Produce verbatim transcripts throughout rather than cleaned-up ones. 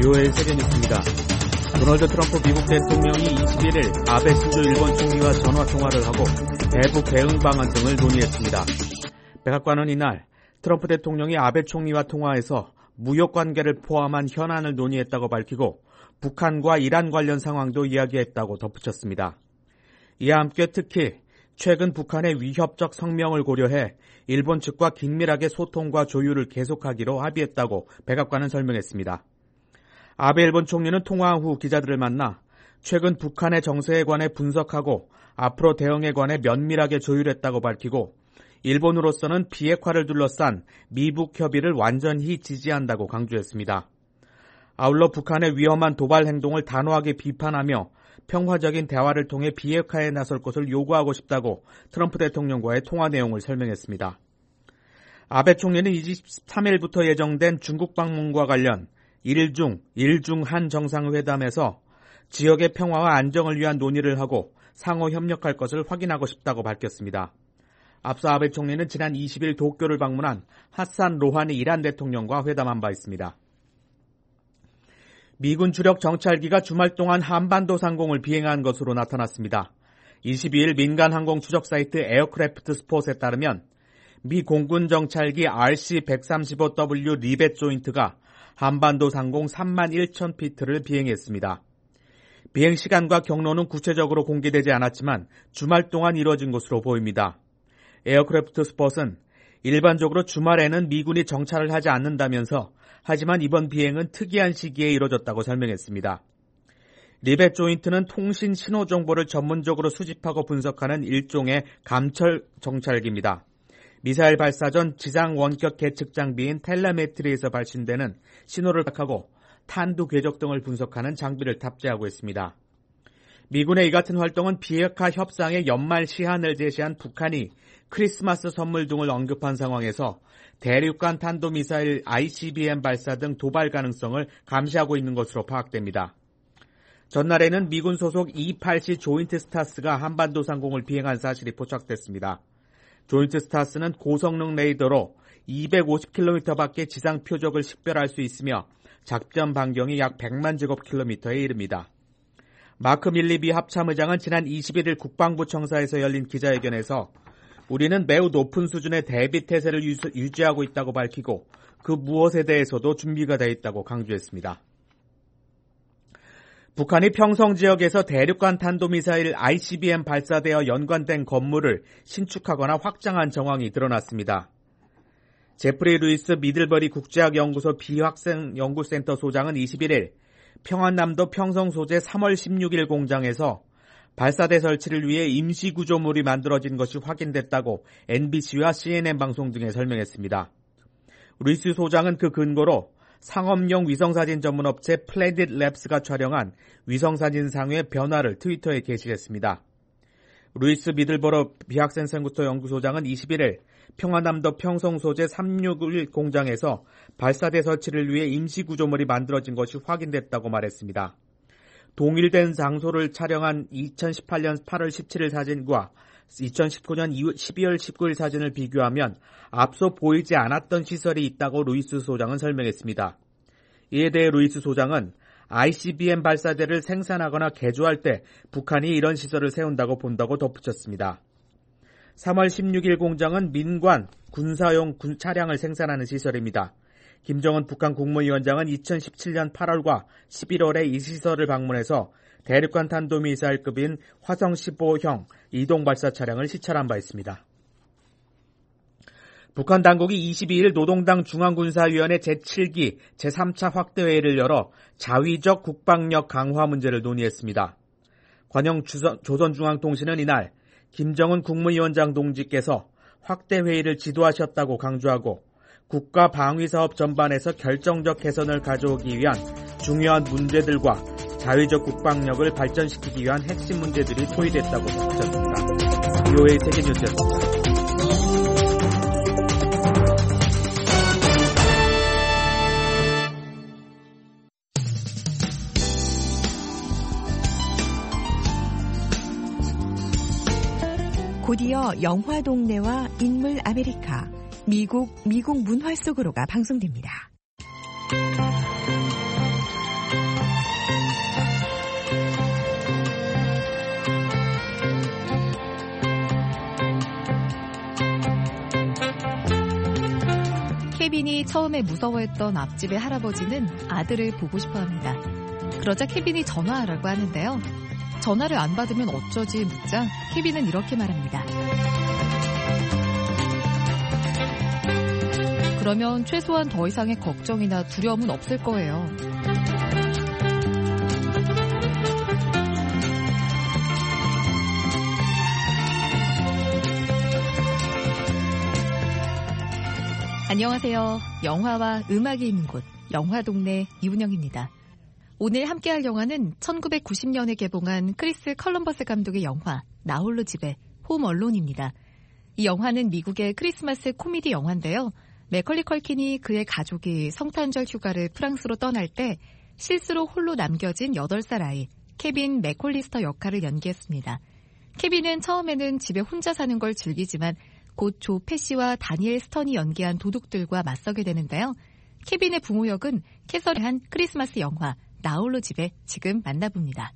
비오에이 세계 뉴스입니다. 도널드 트럼프 미국 대통령이 이십일일 아베 신조 일본 총리와 전화통화를 하고 대북 대응 방안 등을 논의했습니다. 백악관은 이날 트럼프 대통령이 아베 총리와 통화해서 무역관계를 포함한 현안을 논의했다고 밝히고 북한과 이란 관련 상황도 이야기했다고 덧붙였습니다. 이와 함께 특히 최근 북한의 위협적 성명을 고려해 일본 측과 긴밀하게 소통과 조율을 계속하기로 합의했다고 백악관은 설명했습니다. 아베 일본 총리는 통화 후 기자들을 만나 최근 북한의 정세에 관해 분석하고 앞으로 대응에 관해 면밀하게 조율했다고 밝히고 일본으로서는 비핵화를 둘러싼 미북 협의를 완전히 지지한다고 강조했습니다. 아울러 북한의 위험한 도발 행동을 단호하게 비판하며 평화적인 대화를 통해 비핵화에 나설 것을 요구하고 싶다고 트럼프 대통령과의 통화 내용을 설명했습니다. 아베 총리는 이십삼일부터 예정된 중국 방문과 관련 일중, 일중한 정상회담에서 지역의 평화와 안정을 위한 논의를 하고 상호 협력할 것을 확인하고 싶다고 밝혔습니다. 앞서 아베 총리는 지난 이십일 도쿄를 방문한 하산 로하니 이란 대통령과 회담한 바 있습니다. 미군 주력 정찰기가 주말 동안 한반도 상공을 비행한 것으로 나타났습니다. 이십이일 민간 항공 추적 사이트 에어크래프트 스폿에 따르면 미 공군 정찰기 알씨 백삼십오 더블유 리벳 조인트가 한반도 상공 삼만 천 피트를 비행했습니다. 비행 시간과 경로는 구체적으로 공개되지 않았지만 주말 동안 이뤄진 것으로 보입니다. 에어크래프트 스폿은 일반적으로 주말에는 미군이 정찰을 하지 않는다면서 하지만 이번 비행은 특이한 시기에 이뤄졌다고 설명했습니다. 리벳 조인트는 통신 신호 정보를 전문적으로 수집하고 분석하는 일종의 감철 정찰기입니다. 미사일 발사 전 지상 원격 계측 장비인 텔레메트리에서 발신되는 신호를 파악하고 탄두 궤적 등을 분석하는 장비를 탑재하고 있습니다. 미군의 이 같은 활동은 비핵화 협상의 연말 시한을 제시한 북한이 크리스마스 선물 등을 언급한 상황에서 대륙간 탄도미사일 아이씨비엠 발사 등 도발 가능성을 감시하고 있는 것으로 파악됩니다. 전날에는 미군 소속 이십팔 시 조인트 스타스가 한반도 상공을 비행한 사실이 포착됐습니다. 조인트 스타스는 고성능 레이더로 이백오십 킬로미터 밖의 지상 표적을 식별할 수 있으며 작전 반경이 약 백만 제곱킬로미터에 이릅니다. 마크 밀리 미 합참의장은 지난 이십일일 국방부 청사에서 열린 기자회견에서 우리는 매우 높은 수준의 대비 태세를 유지하고 있다고 밝히고 그 무엇에 대해서도 준비가 되어 있다고 강조했습니다. 북한이 평성 지역에서 대륙간 탄도미사일 아이씨비엠 발사되어 연관된 건물을 신축하거나 확장한 정황이 드러났습니다. 제프리 루이스 미들버리 국제학연구소 비확생연구센터 소장은 이십일일 평안남도 평성 소재 삼월 십육일 공장에서 발사대 설치를 위해 임시구조물이 만들어진 것이 확인됐다고 엠비씨와 씨엔엔 방송 등에 설명했습니다. 루이스 소장은 그 근거로 상업용 위성사진 전문업체 플래닛 랩스가 촬영한 위성사진상의 변화를 트위터에 게시했습니다. 루이스 미들버러 비학생센터 연구소장은 이십일일 평안남도 평성 소재 삼백육십일 공장에서 발사대 설치를 위해 임시구조물이 만들어진 것이 확인됐다고 말했습니다. 동일된 장소를 촬영한 이천십팔년 팔월 십칠일 사진과 이천십구년 십이월 십구일 사진을 비교하면 앞서 보이지 않았던 시설이 있다고 루이스 소장은 설명했습니다. 이에 대해 루이스 소장은 아이씨비엠 발사대를 생산하거나 개조할 때 북한이 이런 시설을 세운다고 본다고 덧붙였습니다. 삼월 십육일 공장은 민관, 군사용 군 차량을 생산하는 시설입니다. 김정은 북한 국무위원장은 이천십칠년 팔월과 십일월에 이 시설을 방문해서 대륙간 탄도미사일급인 화성 십오형 이동발사 차량을 시찰한 바 있습니다. 북한 당국이 이십이일 노동당 중앙군사위원회 제칠기 제삼차 확대회의를 열어 자위적 국방력 강화 문제를 논의했습니다. 관영 조선중앙통신은 이날 김정은 국무위원장 동지께서 확대회의를 지도하셨다고 강조하고 국가 방위사업 전반에서 결정적 개선을 가져오기 위한 중요한 문제들과 자위적 국방력을 발전시키기 위한 핵심 문제들이 토의됐다고 덧붙였습니다. 비오에이 세계뉴스였습니다. 곧이어 영화동네와 인물 아메리카, 미국, 미국 문화 속으로가 방송됩니다. 케빈이 처음에 무서워했던 앞집의 할아버지는 아들을 보고 싶어합니다. 그러자 케빈이 전화하라고 하는데요. 전화를 안 받으면 어쩌지 묻자 케빈은 이렇게 말합니다. 그러면 최소한 더 이상의 걱정이나 두려움은 없을 거예요. 안녕하세요. 영화와 음악이 있는 곳, 영화동네 이훈영입니다. 오늘 함께할 영화는 천구백구십 년에 개봉한 크리스 컬럼버스 감독의 영화 나홀로 집에 홈 얼론입니다. 이 영화는 미국의 크리스마스 코미디 영화인데요. 매컬리 컬킨이 그의 가족이 성탄절 휴가를 프랑스로 떠날 때 실수로 홀로 남겨진 여덟 살 아이 케빈 맥콜리스터 역할을 연기했습니다. 케빈은 처음에는 집에 혼자 사는 걸 즐기지만 곧 조 패시와 다니엘 스턴이 연기한 도둑들과 맞서게 되는데요. 케빈의 부모 역은 캐서리 한 크리스마스 영화 나홀로 집에 지금 만나봅니다.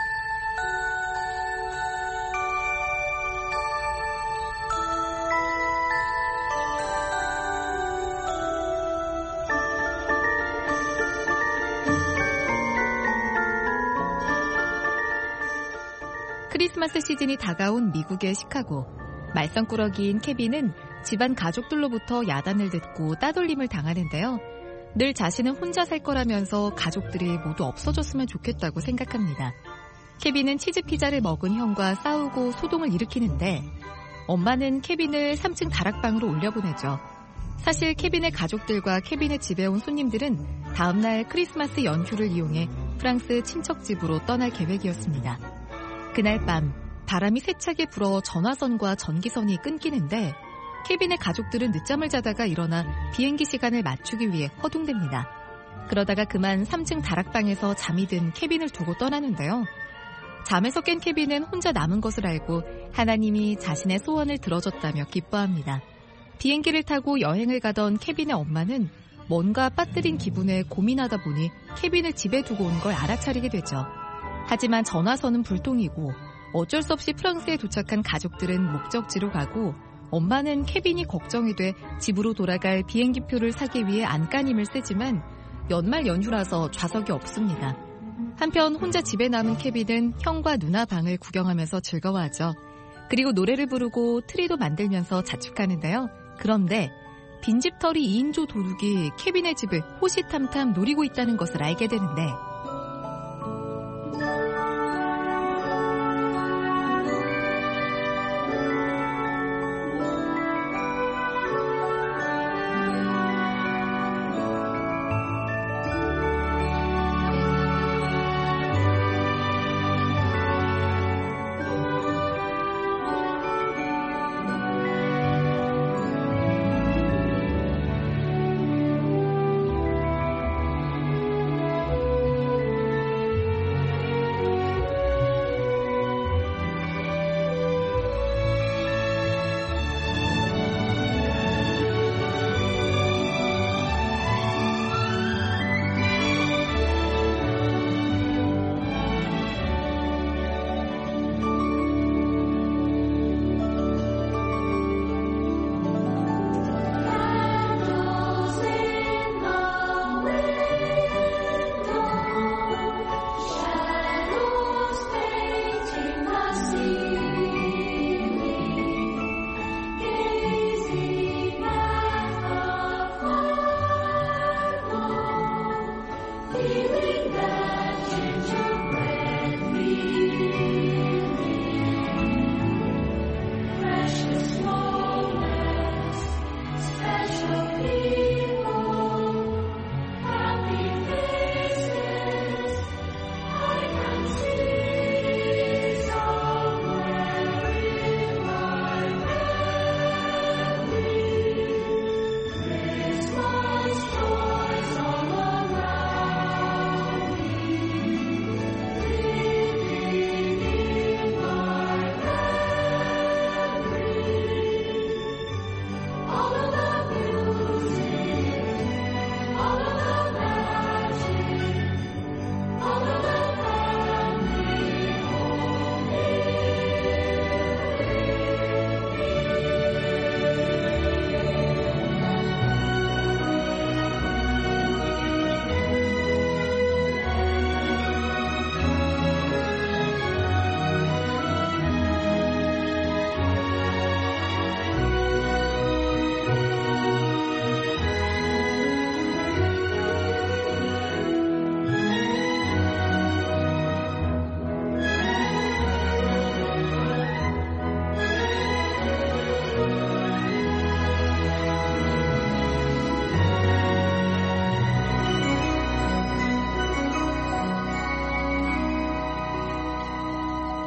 크리스마스 시즌이 다가온 미국의 시카고. 말썽꾸러기인 케빈은 집안 가족들로부터 야단을 듣고 따돌림을 당하는데요. 늘 자신은 혼자 살 거라면서 가족들이 모두 없어졌으면 좋겠다고 생각합니다. 케빈은 치즈피자를 먹은 형과 싸우고 소동을 일으키는데 엄마는 케빈을 삼 층 다락방으로 올려보내죠. 사실 케빈의 가족들과 케빈의 집에 온 손님들은 다음날 크리스마스 연휴를 이용해 프랑스 친척집으로 떠날 계획이었습니다. 그날 밤 바람이 세차게 불어 전화선과 전기선이 끊기는데 케빈의 가족들은 늦잠을 자다가 일어나 비행기 시간을 맞추기 위해 허둥댑니다. 그러다가 그만 삼 층 다락방에서 잠이 든 케빈을 두고 떠나는데요. 잠에서 깬 케빈은 혼자 남은 것을 알고 하나님이 자신의 소원을 들어줬다며 기뻐합니다. 비행기를 타고 여행을 가던 케빈의 엄마는 뭔가 빠뜨린 기분에 고민하다 보니 케빈을 집에 두고 온 걸 알아차리게 되죠. 하지만 전화선은 불통이고 어쩔 수 없이 프랑스에 도착한 가족들은 목적지로 가고 엄마는 케빈이 걱정이 돼 집으로 돌아갈 비행기표를 사기 위해 안간힘을 쓰지만 연말 연휴라서 좌석이 없습니다. 한편 혼자 집에 남은 케빈은 형과 누나 방을 구경하면서 즐거워하죠. 그리고 노래를 부르고 트리도 만들면서 자축하는데요. 그런데 빈집털이 이 인조 도둑이 케빈의 집을 호시탐탐 노리고 있다는 것을 알게 되는데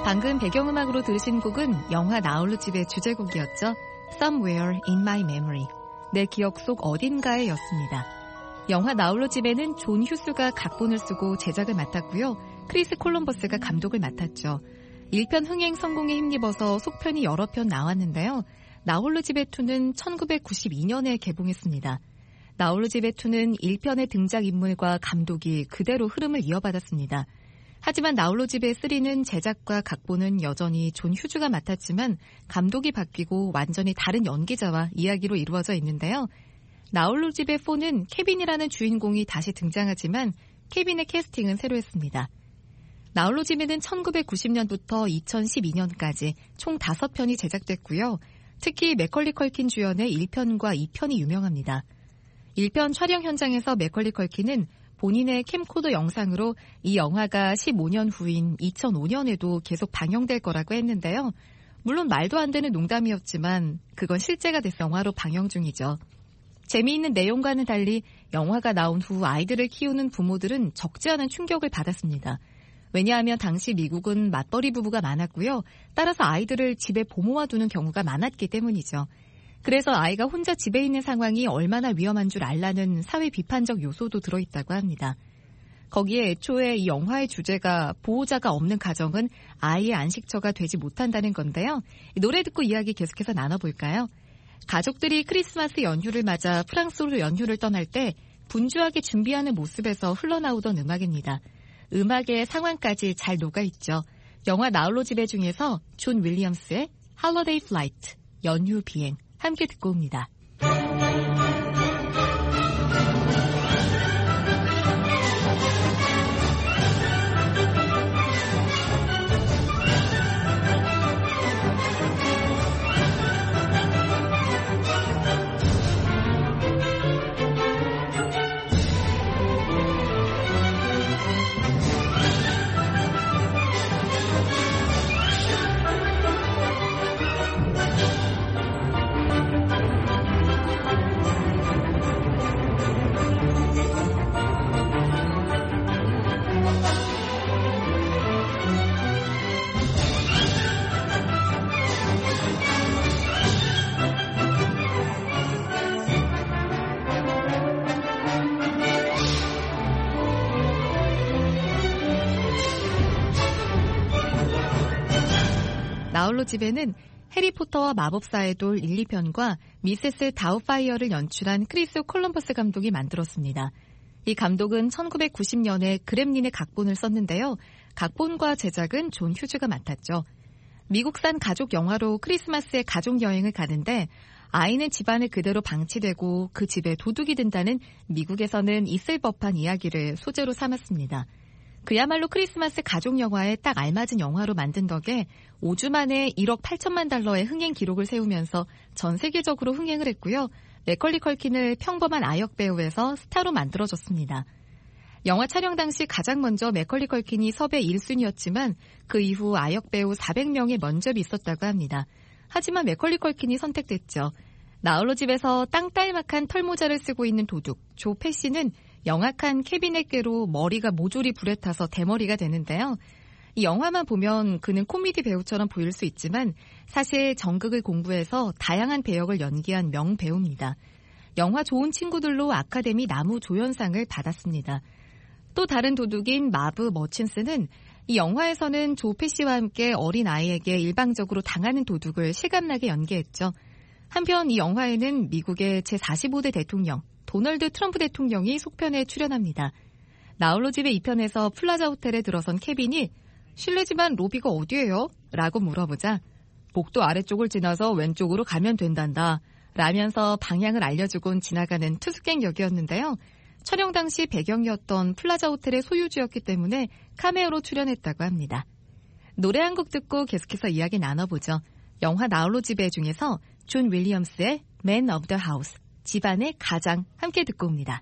방금 배경음악으로 들으신 곡은 영화 나홀로 집의 주제곡이었죠. Somewhere in my memory. 내 기억 속 어딘가에 였습니다. 영화 나홀로 집에는 존 휴스가 각본을 쓰고 제작을 맡았고요. 크리스 콜럼버스가 감독을 맡았죠. 일 편 흥행 성공에 힘입어서 속편이 여러 편 나왔는데요. 나홀로 집의 이는 천구백구십이 년에 개봉했습니다. 나홀로 집의 이는 일 편의 등장인물과 감독이 그대로 흐름을 이어받았습니다. 하지만 나홀로 집의 삼는 제작과 각본은 여전히 존 휴즈가 맡았지만 감독이 바뀌고 완전히 다른 연기자와 이야기로 이루어져 있는데요. 나홀로 집의 사는 케빈이라는 주인공이 다시 등장하지만 케빈의 캐스팅은 새로 했습니다. 나홀로 집에는 천구백구십 년부터 이천십이 년까지 총 다섯 편이 제작됐고요. 특히 맥컬리 컬킨 주연의 일 편과 이 편이 유명합니다. 일 편 촬영 현장에서 맥컬리 컬킨은 본인의 캠코더 영상으로 이 영화가 십오 년 후인 이천오 년에도 계속 방영될 거라고 했는데요. 물론 말도 안 되는 농담이었지만 그건 실제가 돼서 영화로 방영 중이죠. 재미있는 내용과는 달리 영화가 나온 후 아이들을 키우는 부모들은 적지 않은 충격을 받았습니다. 왜냐하면 당시 미국은 맞벌이 부부가 많았고요. 따라서 아이들을 집에 보모와 두는 경우가 많았기 때문이죠. 그래서 아이가 혼자 집에 있는 상황이 얼마나 위험한 줄 알라는 사회 비판적 요소도 들어있다고 합니다. 거기에 애초에 이 영화의 주제가 보호자가 없는 가정은 아이의 안식처가 되지 못한다는 건데요. 노래 듣고 이야기 계속해서 나눠볼까요? 가족들이 크리스마스 연휴를 맞아 프랑스로 연휴를 떠날 때 분주하게 준비하는 모습에서 흘러나오던 음악입니다. 음악의 상황까지 잘 녹아있죠. 영화 나홀로 집에 중에서 존 윌리엄스의 Holiday Flight, 연휴 비행 함께 듣고 옵니다. 나홀로 집에는 해리포터와 마법사의 돌 일, 이 편과 미세스 다우파이어를 연출한 크리스 콜럼버스 감독이 만들었습니다. 이 감독은 천구백구십 년에 그렘린의 각본을 썼는데요. 각본과 제작은 존 휴즈가 맡았죠. 미국산 가족 영화로 크리스마스에 가족 여행을 가는데 아이는 집안에 그대로 방치되고 그 집에 도둑이 든다는 미국에서는 있을 법한 이야기를 소재로 삼았습니다. 그야말로 크리스마스 가족 영화에 딱 알맞은 영화로 만든 덕에 오 주 만에 일억 팔천만 달러의 흥행 기록을 세우면서 전 세계적으로 흥행을 했고요. 맥컬리 컬킨을 평범한 아역 배우에서 스타로 만들어줬습니다. 영화 촬영 당시 가장 먼저 맥컬리 컬킨이 섭외 일 순위였지만 그 이후 아역 배우 사백 명의 면접이 있었다고 합니다. 하지만 맥컬리 컬킨이 선택됐죠. 나홀로 집에서 땅딸막한 털모자를 쓰고 있는 도둑 조 패시는 영악한 케빈의 꾀로 머리가 모조리 불에 타서 대머리가 되는데요. 이 영화만 보면 그는 코미디 배우처럼 보일 수 있지만 사실 정극을 공부해서 다양한 배역을 연기한 명배우입니다. 영화 좋은 친구들로 아카데미 나무 조연상을 받았습니다. 또 다른 도둑인 마브 머친스는 이 영화에서는 조 패시와 함께 어린 아이에게 일방적으로 당하는 도둑을 실감나게 연기했죠. 한편 이 영화에는 미국의 제사십오 대 대통령 도널드 트럼프 대통령이 속편에 출연합니다. 나홀로 집의 이 편에서 플라자 호텔에 들어선 케빈이 실례지만 로비가 어디예요? 라고 물어보자 복도 아래쪽을 지나서 왼쪽으로 가면 된단다 라면서 방향을 알려주곤 지나가는 투숙객 역이었는데요. 촬영 당시 배경이었던 플라자 호텔의 소유주였기 때문에 카메오로 출연했다고 합니다. 노래 한 곡 듣고 계속해서 이야기 나눠보죠. 영화 나홀로 집에 중에서 존 윌리엄스의 Man of the House, 집안의 가장 함께 듣고 옵니다.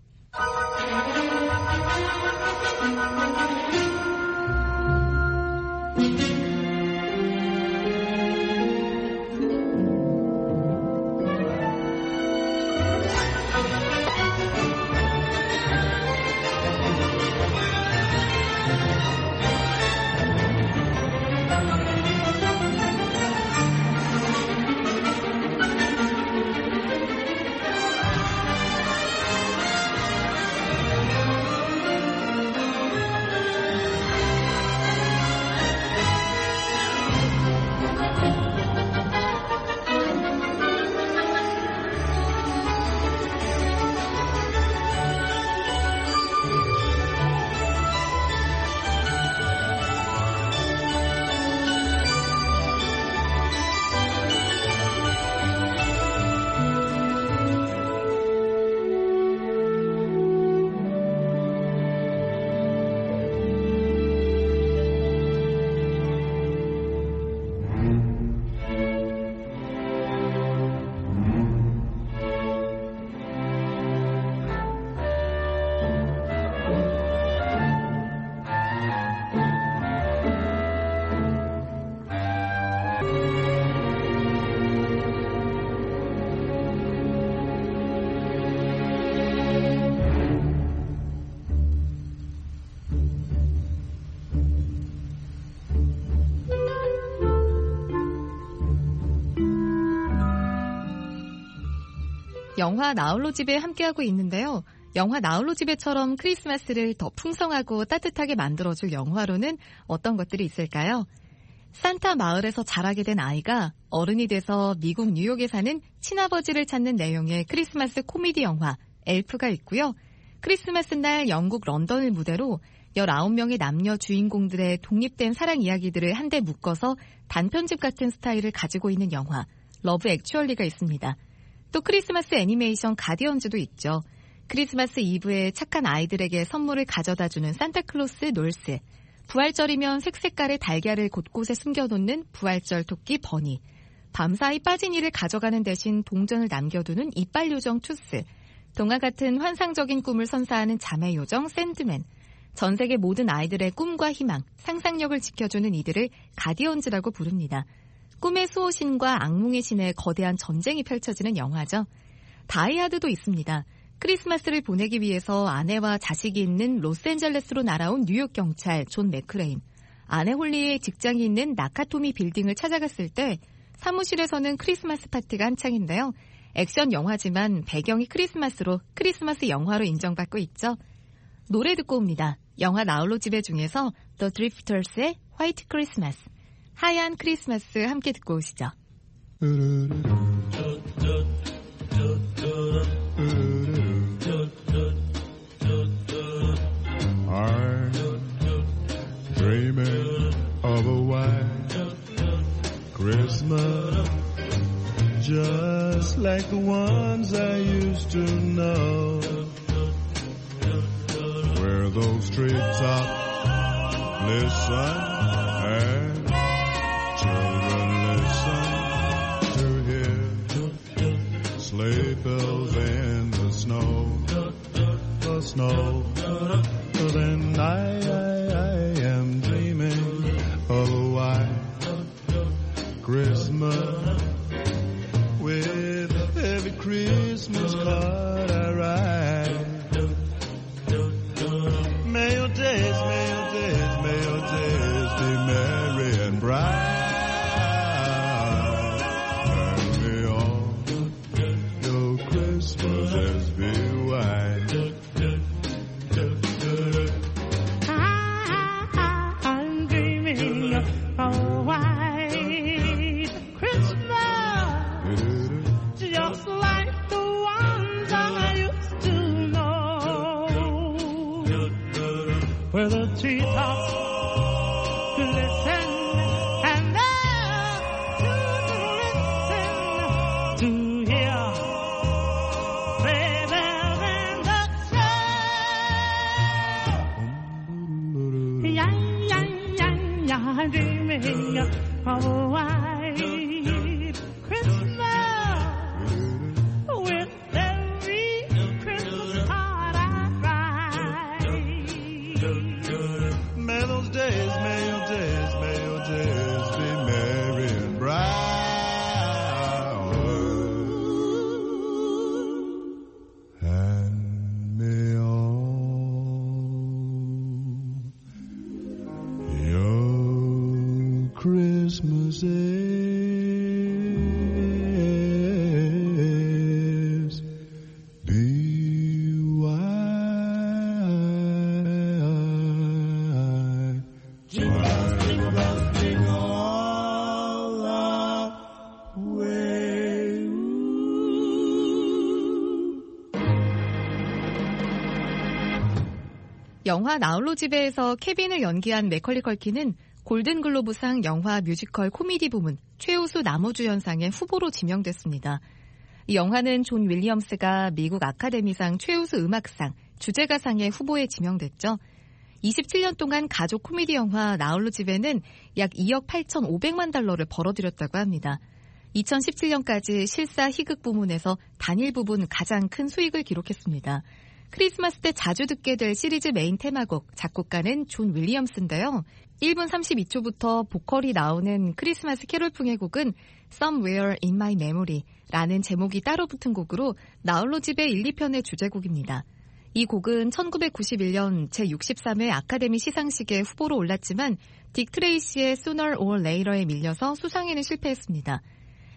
영화 나홀로 집에 함께하고 있는데요. 영화 나홀로 집에처럼 크리스마스를 더 풍성하고 따뜻하게 만들어줄 영화로는 어떤 것들이 있을까요? 산타 마을에서 자라게 된 아이가 어른이 돼서 미국 뉴욕에 사는 친아버지를 찾는 내용의 크리스마스 코미디 영화 엘프가 있고요. 크리스마스 날 영국 런던을 무대로 열아홉 명의 남녀 주인공들의 독립된 사랑 이야기들을 한데 묶어서 단편집 같은 스타일을 가지고 있는 영화 러브 액츄얼리가 있습니다. 또 크리스마스 애니메이션 가디언즈도 있죠. 크리스마스 이브에 착한 아이들에게 선물을 가져다주는 산타클로스 놀스, 부활절이면 색색깔의 달걀을 곳곳에 숨겨놓는 부활절 토끼 버니, 밤사이 빠진 이를 가져가는 대신 동전을 남겨두는 이빨 요정 투스, 동화 같은 환상적인 꿈을 선사하는 자매 요정 샌드맨, 전 세계 모든 아이들의 꿈과 희망, 상상력을 지켜주는 이들을 가디언즈라고 부릅니다. 꿈의 수호신과 악몽의 신의 거대한 전쟁이 펼쳐지는 영화죠. 다이하드도 있습니다. 크리스마스를 보내기 위해서 아내와 자식이 있는 로스앤젤레스로 날아온 뉴욕 경찰 존 맥크레인. 아내 홀리의 직장이 있는 나카토미 빌딩을 찾아갔을 때 사무실에서는 크리스마스 파티가 한창인데요. 액션 영화지만 배경이 크리스마스로 크리스마스 영화로 인정받고 있죠. 노래 듣고 옵니다. 영화 나홀로 집에 중에서 The Drifters의 화이트 크리스마스, 하얀 크리스마스 함께 듣고 오시죠. I'm dreaming of a white Christmas, just like the ones I used to know, where those treetops listen and children listen to hear sleigh bells in the snow, the snow. Then I, I, I am dreaming of a white Christmas, with every Christmas card I write. May your days, may your days, may your days be merry and bright, and may all your Christmases be white. I'm dreaming of a white Christmas, just like the ones I used to know, where the treetops glisten and the children listen to hear sleigh bells in the snow. Yeah, yeah, yeah, yeah, I'm dreaming of a white Christmas, with every Christmas card I write. May those days, may your days, may your days be merry and bright, and may all your Christmases be white. Just sing all the way. 영화 나홀로 집에에서 케빈을 연기한 매컬리 컬킨은 골든글로브상 영화 뮤지컬 코미디 부문 최우수 남우주연상의 후보로 지명됐습니다. 이 영화는 존 윌리엄스가 미국 아카데미상 최우수 음악상, 주제가상의 후보에 지명됐죠. 이십칠 년 동안 가족 코미디 영화 나홀로 집에는 약 이억 팔천오백만 달러를 벌어들였다고 합니다. 이천십칠 년까지 실사 희극 부문에서 단일 부분 가장 큰 수익을 기록했습니다. 크리스마스 때 자주 듣게 될 시리즈 메인 테마곡, 작곡가는 존 윌리엄스인데요. 일 분 삼십이 초부터 보컬이 나오는 크리스마스 캐롤풍의 곡은 Somewhere in My Memory 라는 제목이 따로 붙은 곡으로 나홀로 집의 일, 이 편의 주제곡입니다. 이 곡은 천구백구십일 년 제육십삼 회 아카데미 시상식에 후보로 올랐지만 딕 트레이시의 Sooner or Later에 밀려서 수상에는 실패했습니다.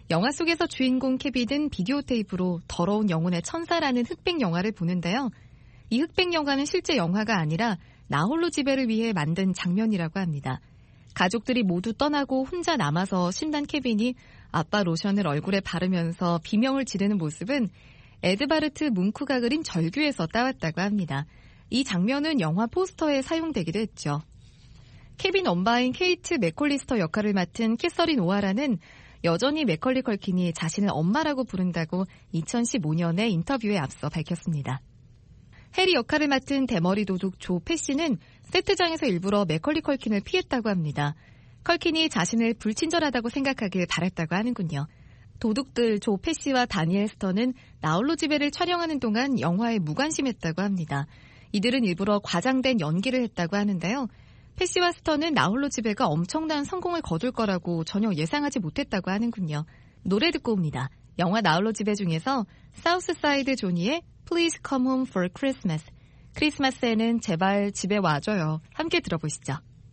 영화 속에서 주인공 케빈은 비디오 테이프로 더러운 영혼의 천사라는 흑백 영화를 보는데요. 이 흑백 영화는 실제 영화가 아니라 나홀로 집에를 위해 만든 장면이라고 합니다. 가족들이 모두 떠나고 혼자 남아서 신난 케빈이 아빠 로션을 얼굴에 바르면서 비명을 지르는 모습은 에드바르트 뭉크가 그린 절규에서 따왔다고 합니다. 이 장면은 영화 포스터에 사용되기도 했죠. 케빈 엄마인 케이트 맥콜리스터 역할을 맡은 캐서린 오하라는 여전히 맥컬리 컬킨이 자신을 엄마라고 부른다고 이천십오 년에 인터뷰에 앞서 밝혔습니다. 해리 역할을 맡은 대머리 도둑 조 패시는 세트장에서 일부러 맥컬리 컬킨을 피했다고 합니다. 컬킨이 자신을 불친절하다고 생각하길 바랬다고 하는군요. 도둑들 조 패시와 다니엘 스턴은 나홀로 집에를 촬영하는 동안 영화에 무관심했다고 합니다. 이들은 일부러 과장된 연기를 했다고 하는데요. 패시와 스턴은 나홀로 집에가 엄청난 성공을 거둘 거라고 전혀 예상하지 못했다고 하는군요. 노래 듣고 옵니다. 영화 나홀로 집에 중에서 사우스사이드 조니의 Please Come Home for Christmas. 크리스마스에는 제발 집에 와줘요. 함께 들어보시죠.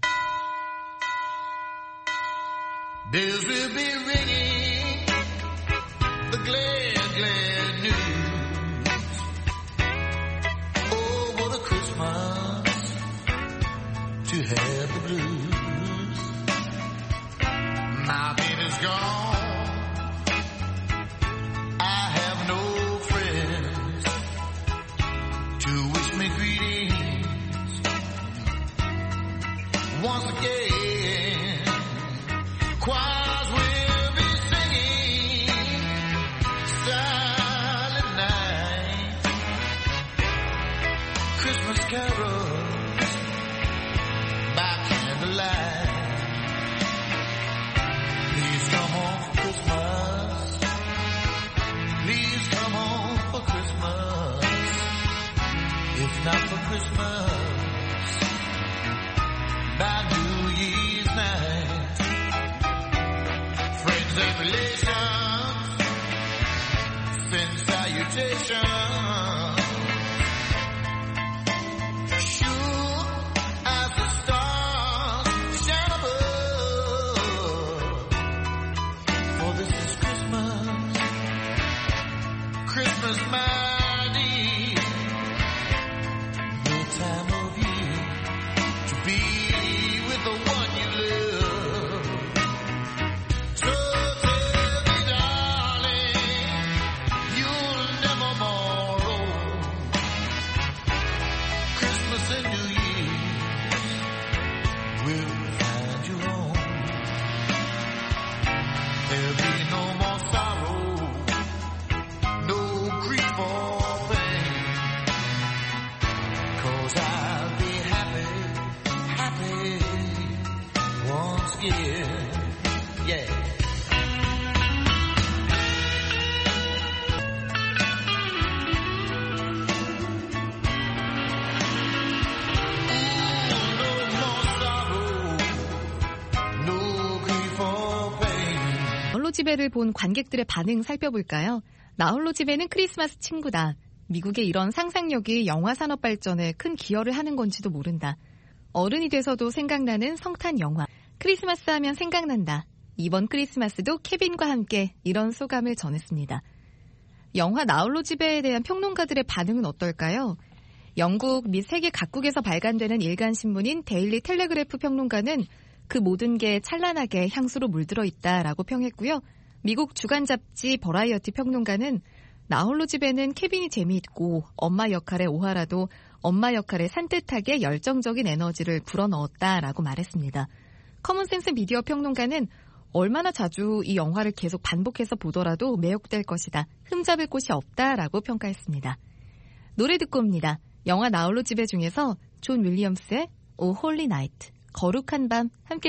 Bells will be ringing the glad, glad news. Oh, what a Christmas to have the blues. My baby's gone. I have no friends to wish me greetings. Once again, choirs will be singing silent night, Christmas carols by candlelight. Please come home for Christmas. Please come home for Christmas. If not for Christmas, by New Year's night. Friends and relations send salutations. Sure as the stars shine above. For this is Christmas, Christmas, my dear. The time of year to be with the one you love. So tell me, darling, you'll never borrow. Christmas and New Year's will find you home. There'll be no more sorrow, no grief or pain. 'Cause I'll be happy, happy once again. Yeah. 나홀로 집에를 본 관객들의 반응 살펴볼까요? 나홀로 집에는 크리스마스 친구다. 미국의 이런 상상력이 영화 산업 발전에 큰 기여를 하는 건지도 모른다. 어른이 돼서도 생각나는 성탄 영화. 크리스마스 하면 생각난다. 이번 크리스마스도 케빈과 함께 이런 소감을 전했습니다. 영화 나홀로 집에에 대한 평론가들의 반응은 어떨까요? 영국 및 세계 각국에서 발간되는 일간 신문인 데일리 텔레그래프 평론가는 그 모든 게 찬란하게 향수로 물들어 있다라고 평했고요. 미국 주간 잡지 버라이어티 평론가는 나홀로 집에는 케빈이 재미있고 엄마 역할의 오하라도 엄마 역할에 산뜻하게 열정적인 에너지를 불어넣었다라고 말했습니다. 커먼센스 미디어 평론가는 얼마나 자주 이 영화를 계속 반복해서 보더라도 매혹될 것이다. 흠잡을 곳이 없다라고 평가했습니다. 노래 듣고 옵니다. 영화 나홀로 집에 중에서 존 윌리엄스의 O Holy Night, 거룩한 밤 함께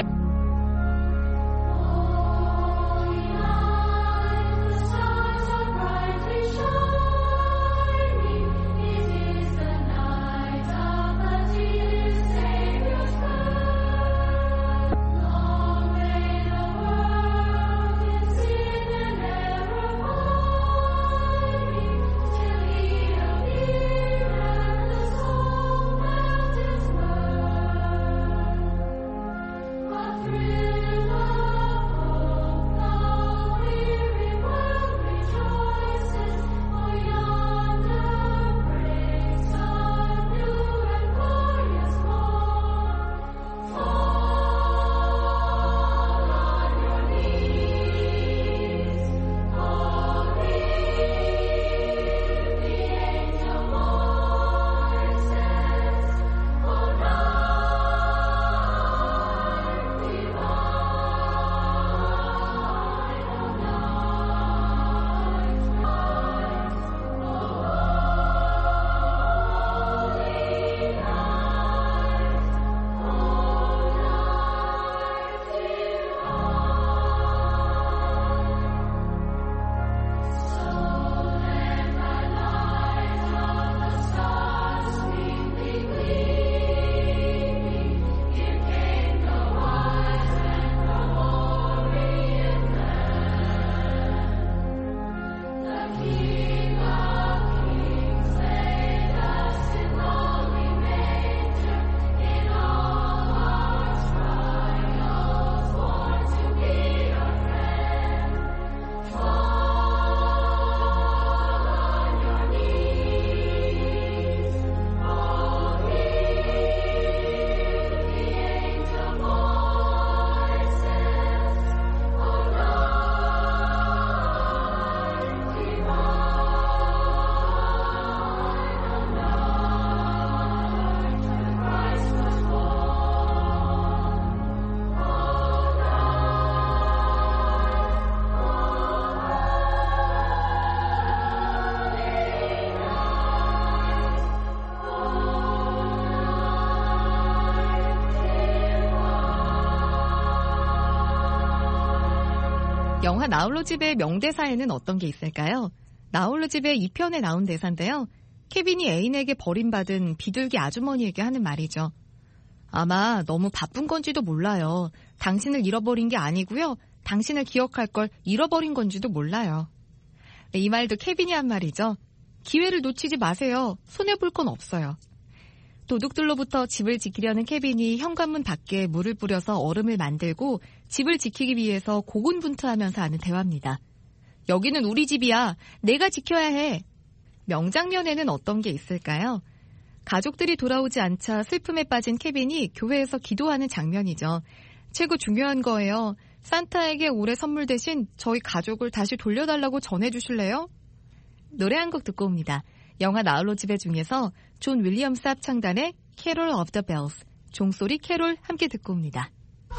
영화 나홀로 집의 명대사에는 어떤 게 있을까요? 나홀로 집의 이 편에 나온 대사인데요. 케빈이 애인에게 버림받은 비둘기 아주머니에게 하는 말이죠. 아마 너무 바쁜 건지도 몰라요. 당신을 잃어버린 게 아니고요. 당신을 기억할 걸 잃어버린 건지도 몰라요. 네, 이 말도 케빈이 한 말이죠. 기회를 놓치지 마세요. 손해볼 건 없어요. 도둑들로부터 집을 지키려는 케빈이 현관문 밖에 물을 뿌려서 얼음을 만들고 집을 지키기 위해서 고군분투하면서 하는 대화입니다. 여기는 우리 집이야. 내가 지켜야 해. 명장면에는 어떤 게 있을까요? 가족들이 돌아오지 않자 슬픔에 빠진 케빈이 교회에서 기도하는 장면이죠. 최고 중요한 거예요. 산타에게 올해 선물 대신 저희 가족을 다시 돌려달라고 전해주실래요? 노래 한 곡 듣고 옵니다. 영화 나홀로 집에 중에서 존 윌리엄스 합창단의 Carol of the Bells, 종소리 캐롤 함께 듣고 옵니다.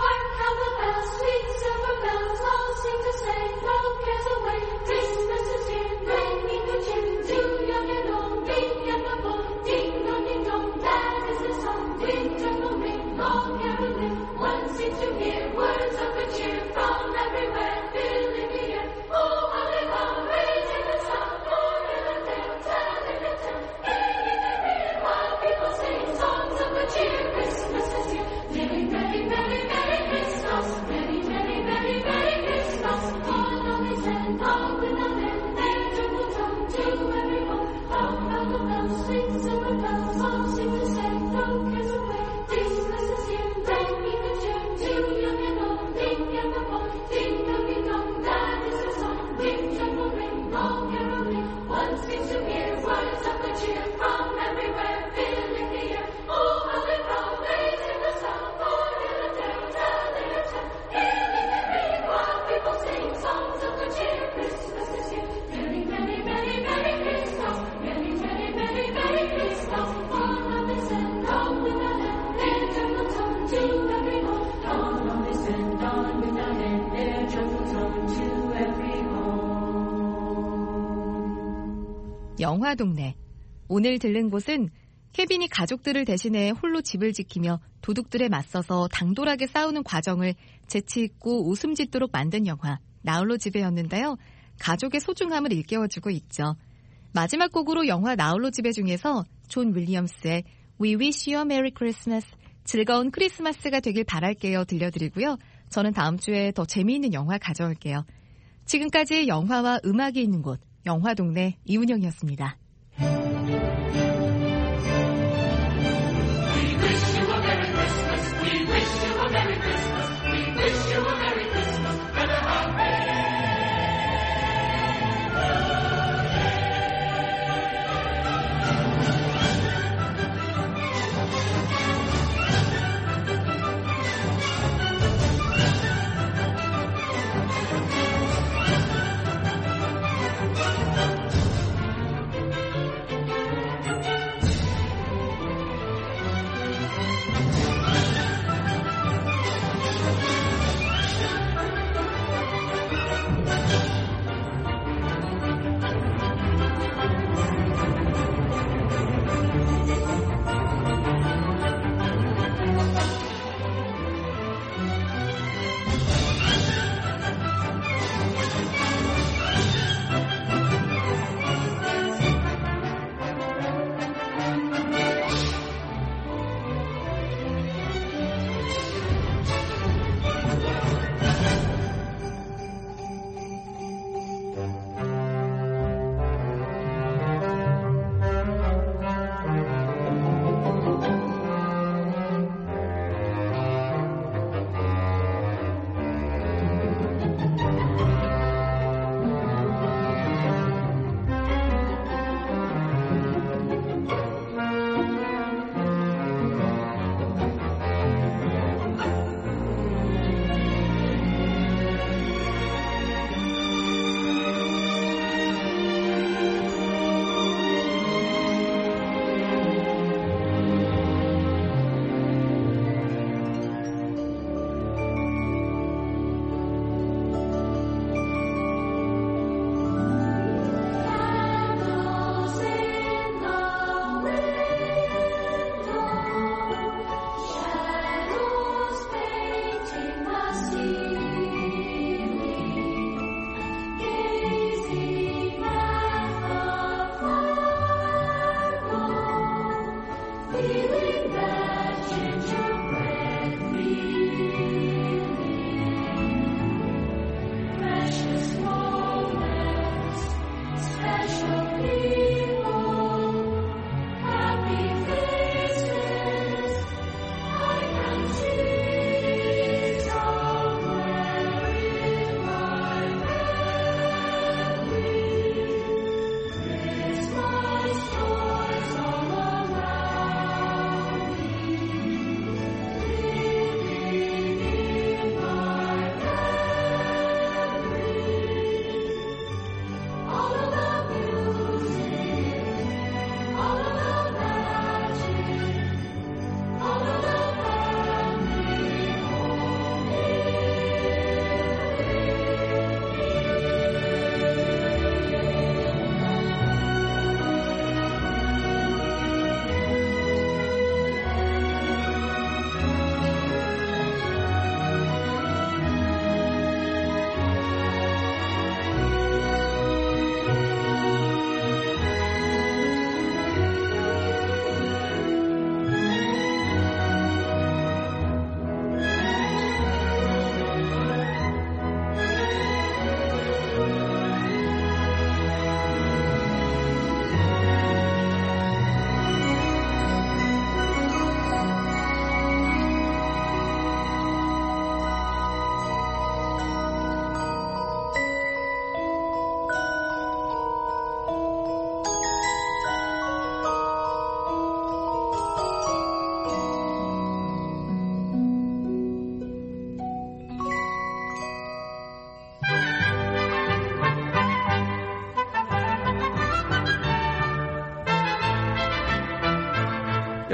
영화동네. 오늘 들른 곳은 케빈이 가족들을 대신해 홀로 집을 지키며 도둑들에 맞서서 당돌하게 싸우는 과정을 재치있고 웃음 짓도록 만든 영화 나홀로 집에였는데요. 가족의 소중함을 일깨워주고 있죠. 마지막 곡으로 영화 나홀로 집에 중에서 존 윌리엄스의 We Wish You a Merry Christmas, 즐거운 크리스마스가 되길 바랄게요 들려드리고요. 저는 다음 주에 더 재미있는 영화 가져올게요. 지금까지 영화와 음악이 있는 곳 영화동네 이은영이었습니다.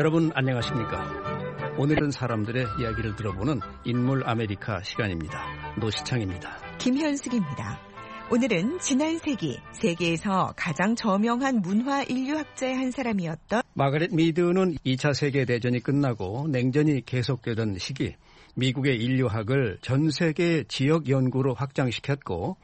여러분 안녕하십니까? 오늘은 사람들의 이야기를 들어보는 인물 아메리카 시간입니다. 노시창입니다. 김현숙입니다. 오늘은 지난 세기 세계에서 가장 저명한 문화 인류학자의 한 사람이었던 마가렛 미드는 이 차 세계대전이 끝나고 냉전이 계속되던 시기 미국의 인류학을 전 세계 지역 연구로 확장시켰고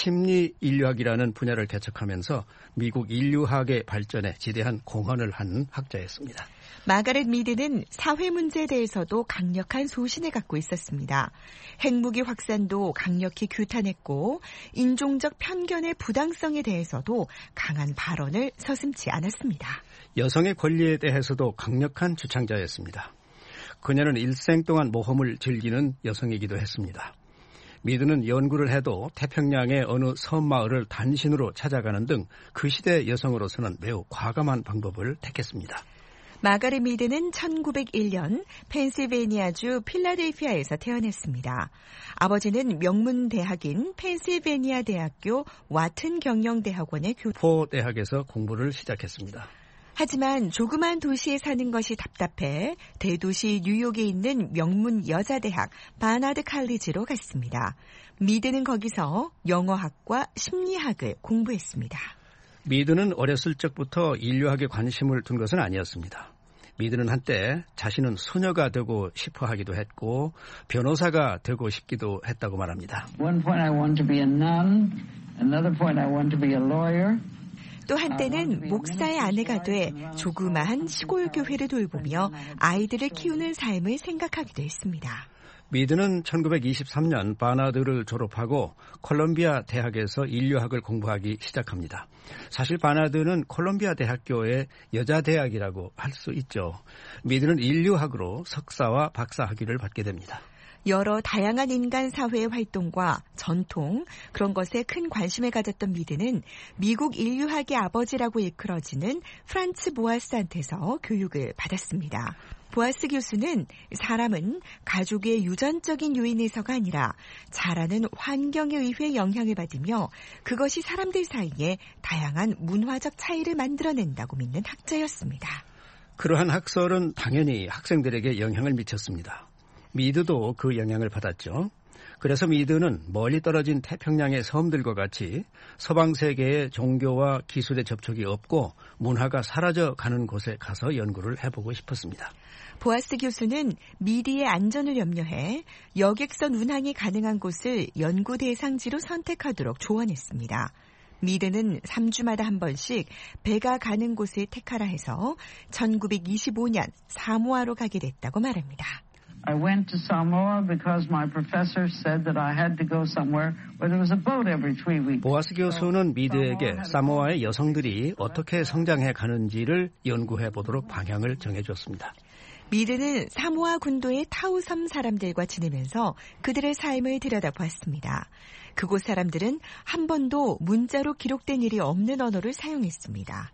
심리 인류학이라는 분야를 개척하면서 미국 인류학의 발전에 지대한 공헌을 한 학자였습니다. 마가렛 미드는 사회 문제에 대해서도 강력한 소신을 갖고 있었습니다. 핵무기 확산도 강력히 규탄했고 인종적 편견의 부당성에 대해서도 강한 발언을 서슴지 않았습니다. 여성의 권리에 대해서도 강력한 주창자였습니다. 그녀는 일생 동안 모험을 즐기는 여성이기도 했습니다. 미드는 연구를 해도 태평양의 어느 섬마을을 단신으로 찾아가는 등 그 시대 여성으로서는 매우 과감한 방법을 택했습니다. 마가렛 미드는 천구백일 년 펜실베니아주 필라델피아에서 태어났습니다. 아버지는 명문 대학인 펜실베니아 대학교 와튼 경영대학원의 교수. 포 대학에서 공부를 시작했습니다. 하지만 조그만 도시에 사는 것이 답답해 대도시 뉴욕에 있는 명문 여자대학 바나드 칼리지로 갔습니다. 미드는 거기서 영어학과 심리학을 공부했습니다. 미드는 어렸을 적부터 인류학에 관심을 둔 것은 아니었습니다. 미드는 한때 자신은 소녀가 되고 싶어 하기도 했고 변호사가 되고 싶기도 했다고 말합니다. One point I want to be a nun, another point I want to be a lawyer. 또 한때는 목사의 아내가 돼 조그마한 시골 교회를 돌보며 아이들을 키우는 삶을 생각하기도 했습니다. 미드는 천구백이십삼 년 바나드를 졸업하고 콜롬비아 대학에서 인류학을 공부하기 시작합니다. 사실 바나드는 콜롬비아 대학교의 여자 대학이라고 할 수 있죠. 미드는 인류학으로 석사와 박사 학위를 받게 됩니다. 여러 다양한 인간 사회의 활동과 전통, 그런 것에 큰 관심을 가졌던 미드는 미국 인류학의 아버지라고 일컬어지는 프란츠 보아스한테서 교육을 받았습니다. 보아스 교수는 사람은 가족의 유전적인 요인에서가 아니라 자라는 환경에 의해 영향을 받으며 그것이 사람들 사이에 다양한 문화적 차이를 만들어낸다고 믿는 학자였습니다. 그러한 학설은 당연히 학생들에게 영향을 미쳤습니다. 미드도 그 영향을 받았죠. 그래서 미드는 멀리 떨어진 태평양의 섬들과 같이 서방 세계의 종교와 기술의 접촉이 없고 문화가 사라져가는 곳에 가서 연구를 해보고 싶었습니다. 보아스 교수는 미드의 안전을 염려해 여객선 운항이 가능한 곳을 연구 대상지로 선택하도록 조언했습니다. 미드는 삼 주마다 한 번씩 배가 가는 곳을 택하라 해서 천구백이십오 년 사모아로 가게 됐다고 말합니다. I went to Samoa because my professor said that I had to go somewhere where there was a boat every three weeks. 보아스 교수는 미드에게 사모아의 여성들이 어떻게 성장해 가는지를 연구해 보도록 방향을 정해줬습니다. 미드는 사모아 군도의 타우섬 사람들과 지내면서 그들의 삶을 들여다보았습니다. 그곳 사람들은 한 번도 문자로 기록된 일이 없는 언어를 사용했습니다.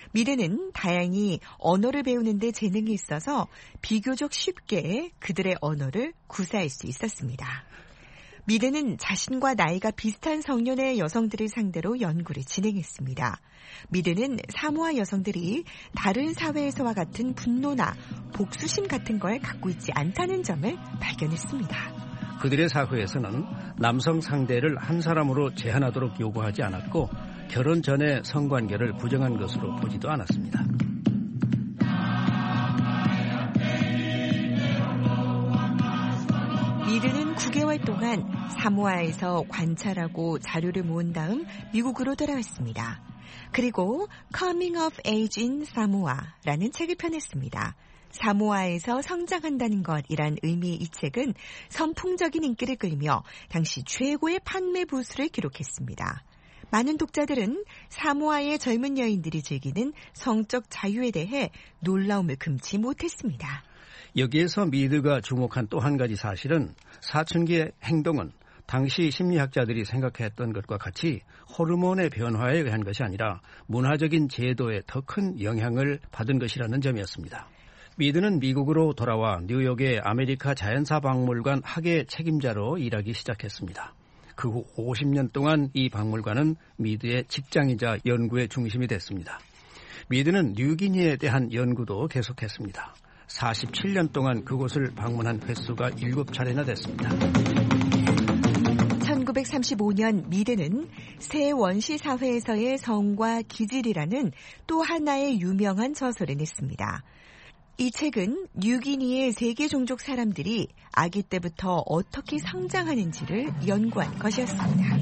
미드는 다양히 언어를 배우는 데 재능이 있어서 비교적 쉽게 그들의 언어를 구사할 수 있었습니다. 미드는 자신과 나이가 비슷한 성년의 여성들을 상대로 연구를 진행했습니다. 미드는 사모아 여성들이 다른 사회에서와 같은 분노나 복수심 같은 걸 갖고 있지 않다는 점을 발견했습니다. 그들의 사회에서는 남성 상대를 한 사람으로 제한하도록 요구하지 않았고 결혼 전에 성관계를 부정한 것으로 보지도 않았습니다. 미드는 구 개월 동안 사모아에서 관찰하고 자료를 모은 다음 미국으로 돌아왔습니다. 그리고 Coming of Age in Samoa라는 책을 펴냈습니다. 사모아에서 성장한다는 것이란 의미의 이 책은 선풍적인 인기를 끌며 당시 최고의 판매 부수를 기록했습니다. 많은 독자들은 사모아의 젊은 여인들이 즐기는 성적 자유에 대해 놀라움을 금치 못했습니다. 여기에서 미드가 주목한 또 한 가지 사실은 사춘기의 행동은 당시 심리학자들이 생각했던 것과 같이 호르몬의 변화에 의한 것이 아니라 문화적인 제도에 더 큰 영향을 받은 것이라는 점이었습니다. 미드는 미국으로 돌아와 뉴욕의 아메리카 자연사 박물관 학예 책임자로 일하기 시작했습니다. 그 후 오십 년 동안 이 박물관은 미드의 직장이자 연구의 중심이 됐습니다. 미드는 뉴기니에 대한 연구도 계속했습니다. 사십칠 년 동안 그곳을 방문한 횟수가 일곱 차례나 됐습니다. 천구백삼십오 년 미드는 새 원시 사회에서의 성과 기질이라는 또 하나의 유명한 저서를 냈습니다. 이 책은 뉴기니의 세계 종족 사람들이 아기 때부터 어떻게 성장하는지를 연구한 것이었습니다.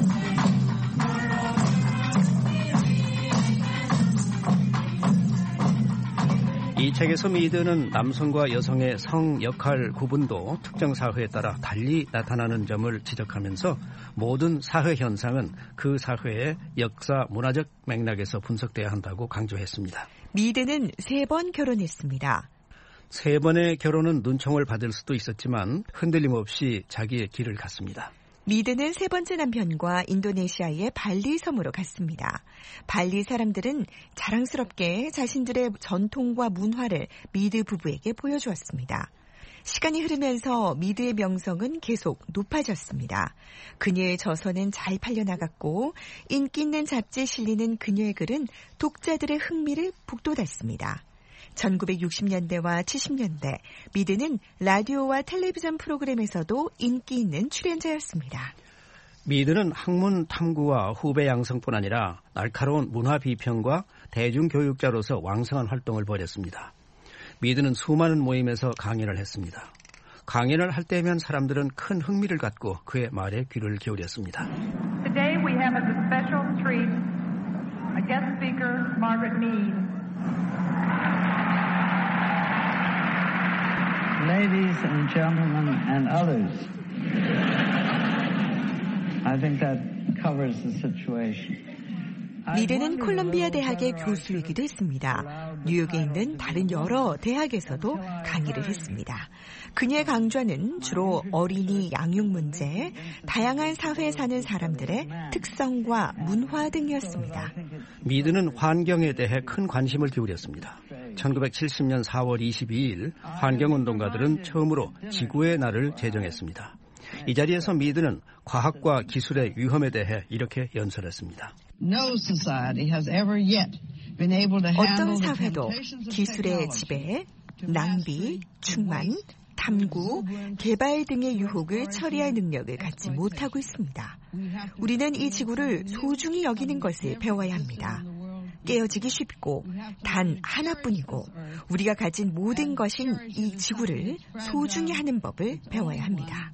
이 책에서 미드는 남성과 여성의 성 역할 구분도 특정 사회에 따라 달리 나타나는 점을 지적하면서 모든 사회 현상은 그 사회의 역사, 문화적 맥락에서 분석돼야 한다고 강조했습니다. 미드는 세 번 결혼했습니다. 세 번의 결혼은 눈총을 받을 수도 있었지만 흔들림 없이 자기의 길을 갔습니다. 미드는 세 번째 남편과 인도네시아의 발리 섬으로 갔습니다. 발리 사람들은 자랑스럽게 자신들의 전통과 문화를 미드 부부에게 보여주었습니다. 시간이 흐르면서 미드의 명성은 계속 높아졌습니다. 그녀의 저서는 잘 팔려나갔고 인기 있는 잡지에 실리는 그녀의 글은 독자들의 흥미를 북돋았습니다. 천구백육십 년대와 칠십 년대 미드는 라디오와 텔레비전 프로그램에서도 인기 있는 출연자였습니다. 미드는 학문 탐구와 후배 양성뿐 아니라 날카로운 문화 비평과 대중교육자로서 왕성한 활동을 벌였습니다. 미드는 수많은 모임에서 강연을 했습니다. 강연을 할 때면 사람들은 큰 흥미를 갖고 그의 말에 귀를 기울였습니다. Today we have as a special treat a guest speaker, Margaret Mead. Ladies and gentlemen and others, I think that covers the situation. 미드는 콜롬비아 대학의 교수이기도 했습니다. 뉴욕에 있는 다른 여러 대학에서도 강의를 했습니다. 그녀의 강좌는 주로 어린이 양육 문제, 다양한 사회에 사는 사람들의 특성과 문화 등이었습니다. 미드는 환경에 대해 큰 관심을 기울였습니다. 천구백칠십 년 사월 이십이일 환경운동가들은 처음으로 지구의 날을 제정했습니다. 이 자리에서 미드는 과학과 기술의 위험에 대해 이렇게 연설했습니다. 어떤 사회도 기술의 지배, 낭비, 충만, 탐구, 개발 등의 유혹을 처리할 능력을 갖지 못하고 있습니다. 우리는 이 지구를 소중히 여기는 것을 배워야 합니다. 깨어지기 쉽고 단 하나뿐이고 우리가 가진 모든 것인 이 지구를 소중히 하는 법을 배워야 합니다.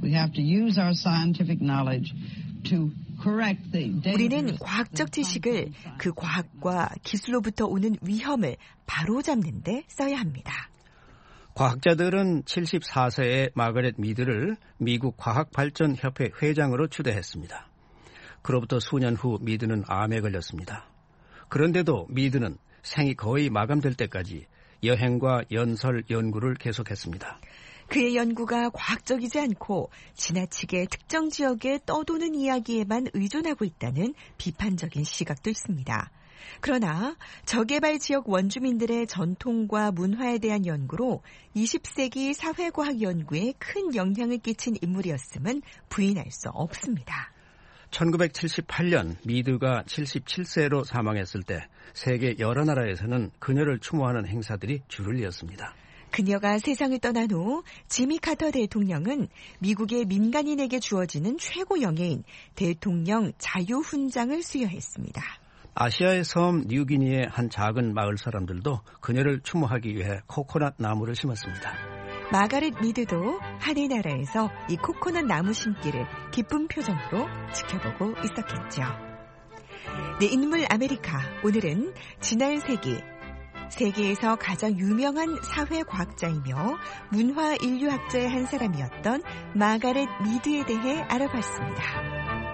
우리는 과학적 지식을 그 과학과 기술로부터 오는 위험을 바로잡는 데 써야 합니다. 과학자들은 칠십사 세의 마거렛 미드를 미국 과학발전협회 회장으로 추대했습니다. 그로부터 수년 후 미드는 암에 걸렸습니다. 그런데도 미드는 생이 거의 마감될 때까지 여행과 연설, 연구를 계속했습니다. 그의 연구가 과학적이지 않고 지나치게 특정 지역에 떠도는 이야기에만 의존하고 있다는 비판적인 시각도 있습니다. 그러나 저개발 지역 원주민들의 전통과 문화에 대한 연구로 이십 세기 사회과학 연구에 큰 영향을 끼친 인물이었음은 부인할 수 없습니다. 천구백칠십팔 년 미드가 칠십칠 세로 사망했을 때 세계 여러 나라에서는 그녀를 추모하는 행사들이 줄을 이었습니다. 그녀가 세상을 떠난 후 지미 카터 대통령은 미국의 민간인에게 주어지는 최고 영예인 대통령 자유훈장을 수여했습니다. 아시아의 섬 뉴기니의 한 작은 마을 사람들도 그녀를 추모하기 위해 코코넛 나무를 심었습니다. 마가렛 미드도 하늘나라에서 이 코코넛 나무 심기를 기쁜 표정으로 지켜보고 있었겠죠. 네, 인물 아메리카. 오늘은 지난 세기 세계에서 가장 유명한 사회과학자이며 문화 인류학자의 한 사람이었던 마가렛 미드에 대해 알아봤습니다.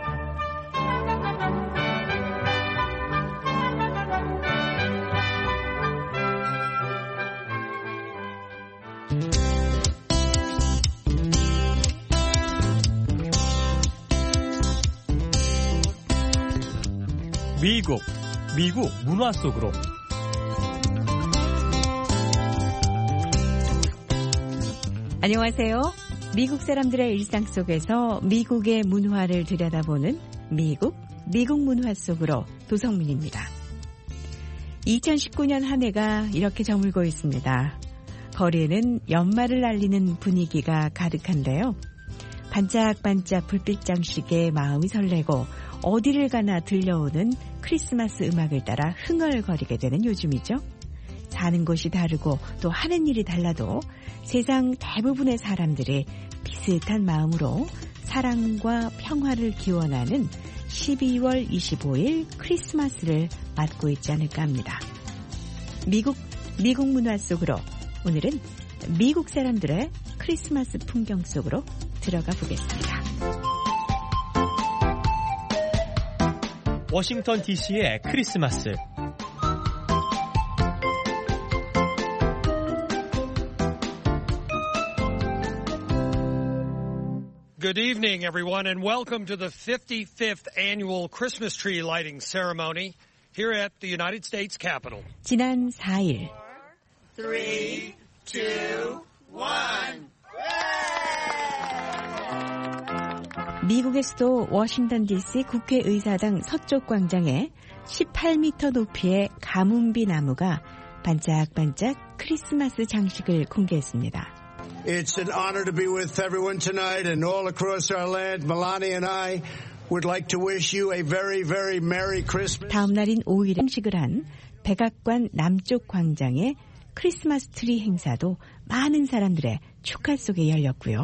미국, 미국 문화 속으로. 안녕하세요. 미국 사람들의 일상 속에서 미국의 문화를 들여다보는 미국, 미국 문화 속으로 도성민입니다. 이천십구 년 한 해가 이렇게 저물고 있습니다. 거리에는 연말을 알리는 분위기가 가득한데요. 반짝반짝 불빛 장식에 마음이 설레고 어디를 가나 들려오는 크리스마스 음악을 따라 흥얼거리게 되는 요즘이죠. 사는 곳이 다르고 또 하는 일이 달라도 세상 대부분의 사람들이 비슷한 마음으로 사랑과 평화를 기원하는 십이월 이십오일 크리스마스를 맞고 있지 않을까 합니다. 미국, 미국 문화 속으로 오늘은 미국 사람들의 크리스마스 풍경 속으로 들어가 보겠습니다. 워싱턴 디씨의 크리스마스. Good evening, everyone, and welcome to the fifty-fifth annual Christmas tree lighting ceremony here at the United States Capitol. 지난 사일 Three, two, one. 미국의 수도 워싱턴 디씨 국회의사당 서쪽 광장에 십팔 미터 높이의 가뭄비 나무가 반짝반짝 크리스마스 장식을 공개했습니다. It's an honor to be with everyone tonight and all across our land. Melania and I would like to wish you a very, very Merry Christmas. 다음 날인 오일에 장식을 한 백악관 남쪽 광장의 크리스마스 트리 행사도 많은 사람들의 축하 속에 열렸고요.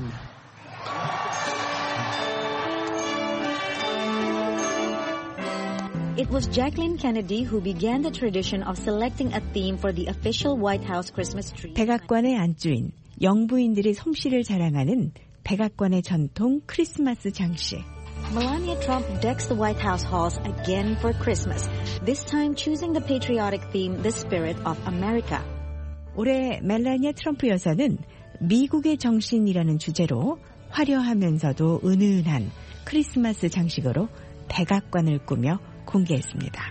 It was Jacqueline Kennedy who began the tradition of selecting a theme for the official White House Christmas tree. 백악관의 안주인 영부인들이 솜씨를 자랑하는 백악관의 전통 크리스마스 장식. Melania Trump decks the White House halls again for Christmas, this time choosing the patriotic theme, The Spirit of America. 올해 멜라니아 트럼프 여사는 미국의 정신이라는 주제로 화려하면서도 은은한 크리스마스 장식으로 백악관을 꾸며 공개했습니다.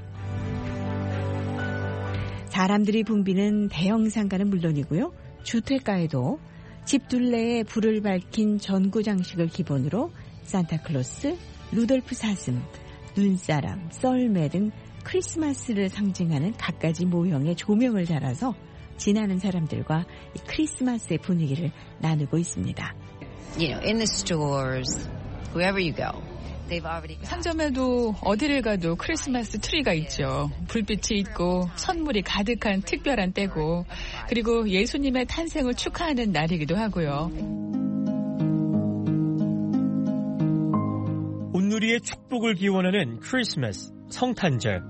사람들이 붐비는 대형 상가는 물론이고요. 주택가에도 집 둘레에 불을 밝힌 전구 장식을 기본으로 산타클로스, 루돌프 사슴, 눈사람, 썰매 등 크리스마스를 상징하는 갖가지 모형의 조명을 달아서 지나는 사람들과 이 크리스마스의 분위기를 나누고 있습니다. You know, in the stores, wherever you go. 상점에도 어디를 가도 크리스마스 트리가 있죠. 불빛이 있고 선물이 가득한 특별한 때고 그리고 예수님의 탄생을 축하하는 날이기도 하고요. 온누리의 축복을 기원하는 크리스마스, 성탄절.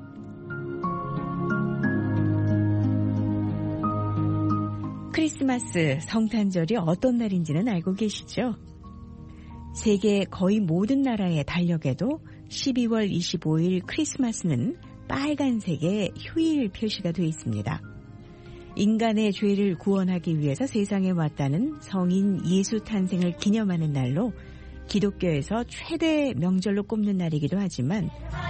크리스마스, 성탄절이 어떤 날인지는 알고 계시죠? 세계 거의 모든 나라의 달력에도 십이월 이십오일 크리스마스는 빨간색의 휴일 표시가 되어 있습니다. 인간의 죄를 구원하기 위해서 세상에 왔다는 성인 예수 탄생을 기념하는 날로 기독교에서 최대 명절로 꼽는 날이기도 하지만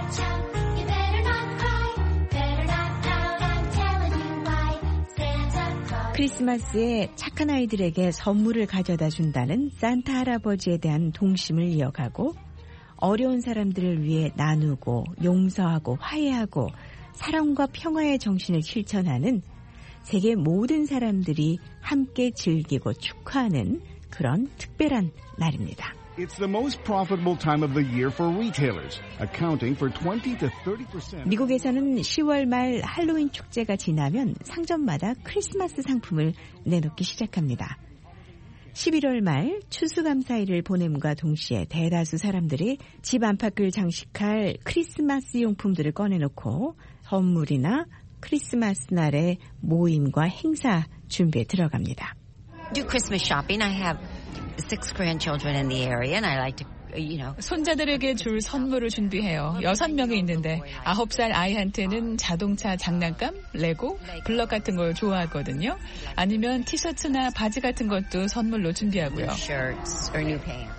크리스마스에 착한 아이들에게 선물을 가져다 준다는 산타 할아버지에 대한 동심을 이어가고 어려운 사람들을 위해 나누고 용서하고 화해하고 사랑과 평화의 정신을 실천하는 세계 모든 사람들이 함께 즐기고 축하하는 그런 특별한 날입니다. It's the most profitable time of the year for retailers, accounting for twenty to thirty percent. 미국에서는 시월 말 할로윈 축제가 지나면 상점마다 크리스마스 상품을 내놓기 시작합니다. 십일월 말 추수감사일을 보냄과 동시에 대다수 사람들이 집 안팎을 장식할 크리스마스 용품들을 꺼내놓고 선물이나 크리스마스 날의 모임과 행사 준비에 들어갑니다. Do Christmas shopping. I have six grandchildren in the area and I like to, you know. 손자들에게 줄 선물을 준비해요. 여섯 명이 있는데 아홉 살 아이한테는 자동차 장난감, 레고, 블럭 같은 걸 좋아하거든요. 아니면 티셔츠나 바지 같은 것도 선물로 준비하고요. Shirts or new pants.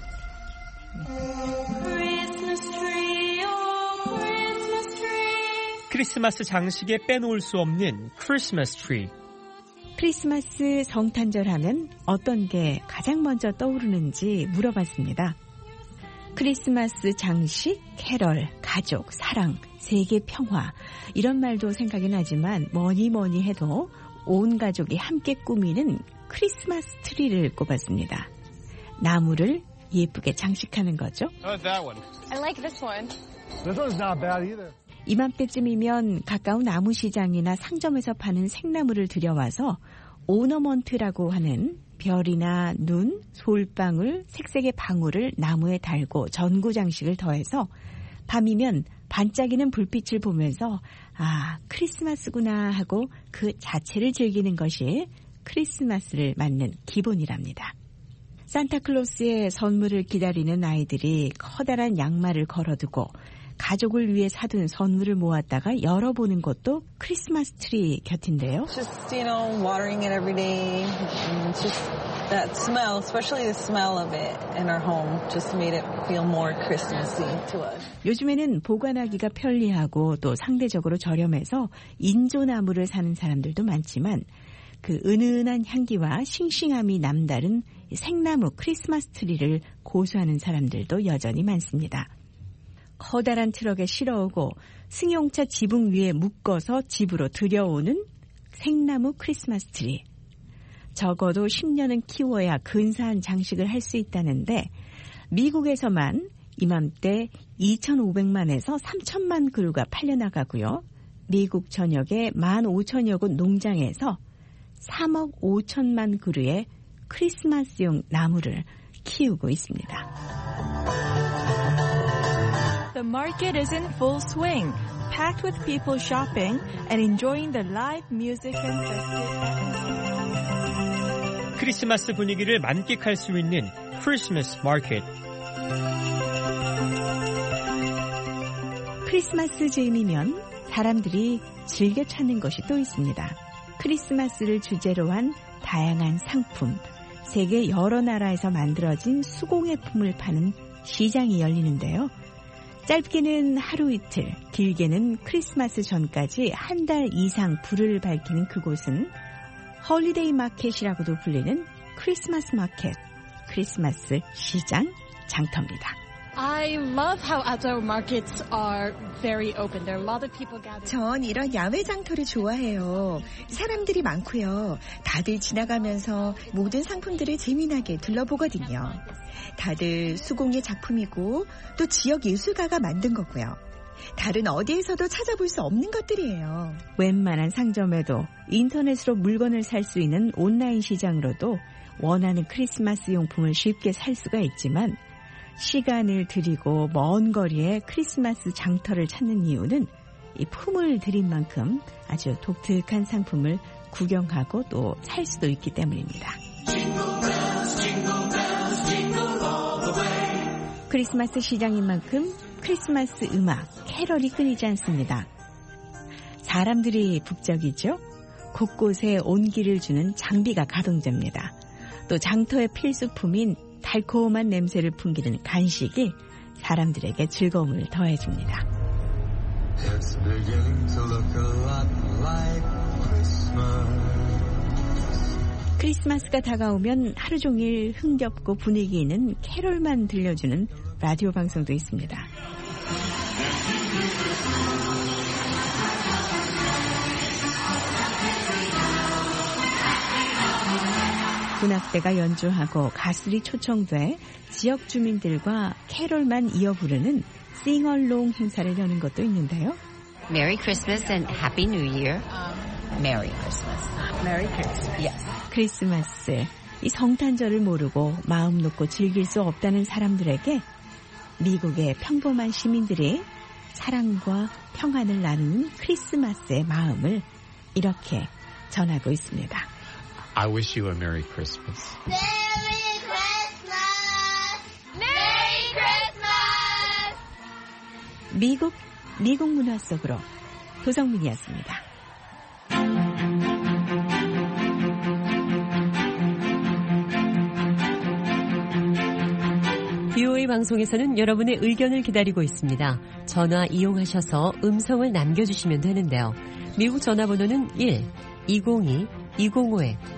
크리스마스 장식에 빼놓을 수 없는 크리스마스 트리. 크리스마스 성탄절 하면 어떤 게 가장 먼저 떠오르는지 물어봤습니다. 크리스마스 장식, 캐럴, 가족, 사랑 세계 평화 이런 말도 생각이 나지만 뭐니 뭐니 해도 온 가족이 함께 꾸미는 크리스마스 트리를 꼽았습니다. 나무를 예쁘게 장식하는 거죠. I like this one. This one's not bad either. 이맘때쯤이면 가까운 나무시장이나 상점에서 파는 생나무를 들여와서 오너먼트라고 하는 별이나 눈, 솔방울, 색색의 방울을 나무에 달고 전구 장식을 더해서 밤이면 반짝이는 불빛을 보면서 아, 크리스마스구나 하고 그 자체를 즐기는 것이 크리스마스를 맞는 기본이랍니다. 산타클로스의 선물을 기다리는 아이들이 커다란 양말을 걸어두고 가족을 위해 사둔 선물을 모았다가 열어보는 것도 크리스마스 트리 곁인데요. Just, you know, watering it every day. And just that smell, especially the smell of it in our home, just made it feel more Christmassy to us. 요즘에는 보관하기가 편리하고 또 상대적으로 저렴해서 인조나무를 사는 사람들도 많지만 그 은은한 향기와 싱싱함이 남다른 생나무 크리스마스 트리를 고수하는 사람들도 여전히 많습니다. 커다란 트럭에 실어오고 승용차 지붕 위에 묶어서 집으로 들여오는 생나무 크리스마스 트리. 적어도 십 년은 키워야 근사한 장식을 할 수 있다는데 미국에서만 이맘때 이천오백만에서 삼천만 그루가 팔려나가고요. 미국 전역의 만 오천여 곳 농장에서 삼억 오천만 그루의 크리스마스용 나무를 키우고 있습니다. The market is in full swing, packed with people shopping and enjoying the live music and festive atmosphere. 크리스마스 분위기를 만끽할 수 있는 크리스마스 마켓. 크리스마스 즈음이면 사람들이 즐겨 찾는 것이 또 있습니다. 크리스마스를 주제로 한 다양한 상품, 세계 여러 나라에서 만들어진 수공예품을 파는 시장이 열리는데요. 짧게는 하루 이틀, 길게는 크리스마스 전까지 한 달 이상 불을 밝히는 그곳은 홀리데이 마켓이라고도 불리는 크리스마스 마켓, 크리스마스 시장 장터입니다. I love how outdoor markets are very open. There are a lot of people gathered. 전 이런 야외 장터를 좋아해요. 사람들이 많고요. 다들 지나가면서 모든 상품들을 재미나게 둘러보거든요. 다들 수공예 작품이고 또 지역 예술가가 만든 거고요. 다른 어디에서도 찾아볼 수 없는 것들이에요. 웬만한 상점에도 인터넷으로 물건을 살 수 있는 온라인 시장으로도 원하는 크리스마스 용품을 쉽게 살 수가 있지만 시간을 들이고 먼 거리에 크리스마스 장터를 찾는 이유는 이 품을 들인 만큼 아주 독특한 상품을 구경하고 또 살 수도 있기 때문입니다. 크리스마스 시장인 만큼 크리스마스 음악, 캐럴이 끊이지 않습니다. 사람들이 북적이죠. 곳곳에 온기를 주는 장비가 가동됩니다. 또 장터의 필수품인 달콤한 냄새를 풍기는 간식이 사람들에게 즐거움을 더해줍니다. It's beginning to look a lot like Christmas. 크리스마스가 다가오면 하루 종일 흥겹고 분위기 있는 캐롤만 들려주는 라디오 방송도 있습니다. 군악대가 연주하고 가수들이 초청돼 지역 주민들과 캐롤만 이어 부르는 싱얼롱 행사를 여는 것도 있는데요. Merry Christmas and Happy New Year. Merry Christmas. Merry Christmas. Yes. 크리스마스, 이 성탄절을 모르고 마음 놓고 즐길 수 없다는 사람들에게 미국의 평범한 시민들이 사랑과 평안을 나누는 크리스마스의 마음을 이렇게 전하고 있습니다. I wish you a Merry Christmas. Merry Christmas! Merry Christmas! 미국, 미국 문화 속으로 도성민이었습니다. 비오에이 방송에서는 여러분의 의견을 기다리고 있습니다. 전화 이용하셔서 음성을 남겨주시면 되는데요. 미국 전화번호는 일 이공이 이공오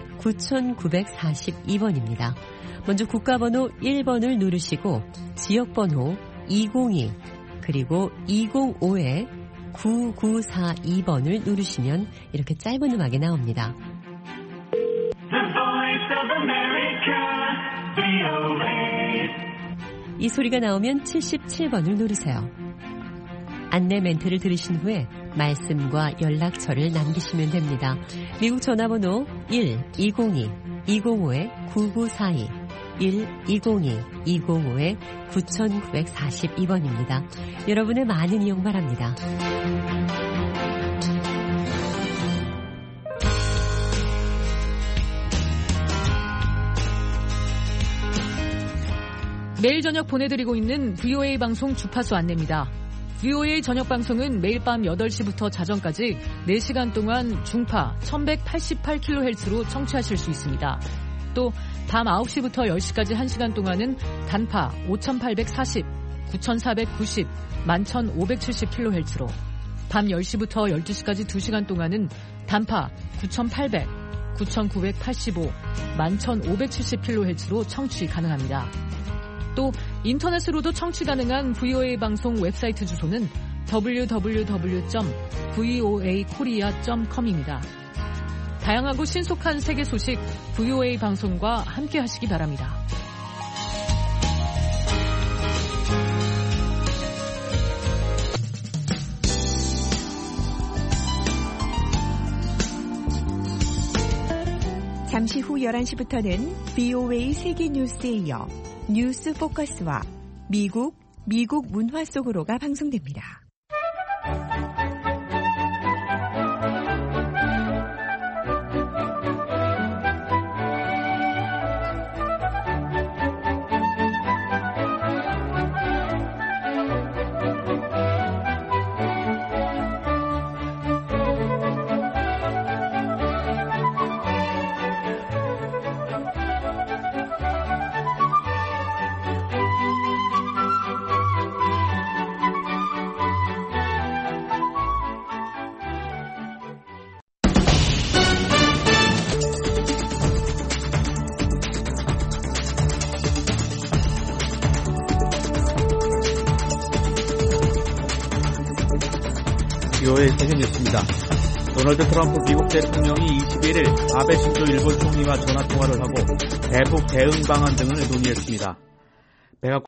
구구사이 번입니다. 먼저 국가번호 일 번을 누르시고 지역번호 이공이 그리고 이공오 구구사이 번을 누르시면 이렇게 짧은 음악이 나옵니다. 이 소리가 나오면 칠십칠 번을 누르세요. 안내 멘트를 들으신 후에 말씀과 연락처를 남기시면 됩니다. 미국 전화번호 일 이공이 이공오 구구사이 일 이공이 이공오 구구사이 번입니다. 여러분의 많은 이용 바랍니다. 매일 저녁 보내드리고 있는 브이오에이 방송 주파수 안내입니다. 브이오에이 저녁 방송은 매일 밤 여덟 시부터 자정까지 네 시간 동안 중파 천백팔십팔 킬로헤르츠로 청취하실 수 있습니다. 또 밤 아홉 시부터 열 시까지 한 시간 동안은 단파 오천팔백사십, 구천사백구십, 만 천오백칠십 킬로헤르츠로 밤 열 시부터 열두 시까지 두 시간 동안은 단파 구천팔백, 구천구백팔십오, 만 천오백칠십 킬로헤르츠로 청취 가능합니다. 또 인터넷으로도 청취 가능한 브이오에이 방송 웹사이트 주소는 더블유 더블유 더블유 점 브이오에이 코리아 점 컴입니다. 다양하고 신속한 세계 소식 브이오에이 방송과 함께 하시기 바랍니다. 잠시 후 열한 시부터는 브이오에이 세계 뉴스에 이어 뉴스 포커스와 미국, 미국 문화 속으로가 방송됩니다. 브이오에이 세계 뉴스입니다. 도널드 트럼프 미국 대통령이 이십일 일 아베 신조 일본 총리와 전화통화를 하고 대북 대응 방안 등을 논의했습니다. 백악